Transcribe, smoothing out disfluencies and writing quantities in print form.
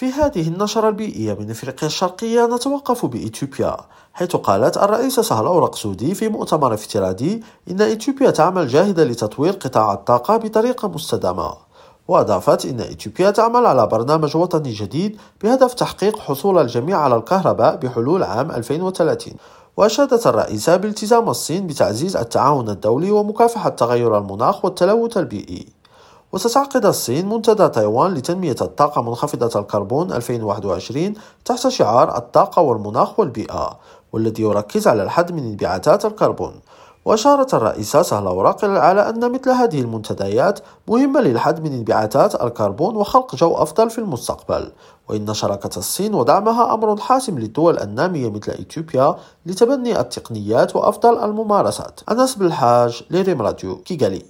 في هذه النشرة البيئية من إفريقيا الشرقية نتوقف بإثيوبيا، حيث قالت الرئيسة سهلة ورق سودي في مؤتمر افتراضي إن إثيوبيا تعمل جاهدة لتطوير قطاع الطاقة بطريقة مستدامة. وأضافت إن إثيوبيا تعمل على برنامج وطني جديد بهدف تحقيق حصول الجميع على الكهرباء بحلول عام 2030. وأشادت الرئيسة بالتزام الصين بتعزيز التعاون الدولي ومكافحة تغير المناخ والتلوث البيئي. وستعقد الصين منتدى تايوان لتنمية الطاقة منخفضة الكربون 2021 تحت شعار الطاقة والمناخ والبيئة، والذي يركز على الحد من انبعاثات الكربون. وأشارت الرئيسة سهلة ورق على أن مثل هذه المنتديات مهمة للحد من انبعاثات الكربون وخلق جو أفضل في المستقبل، وإن شراكة الصين ودعمها أمر حاسم للدول النامية مثل إثيوبيا لتبني التقنيات وأفضل الممارسات. أنس بالحاج لريم راديو كيغالي.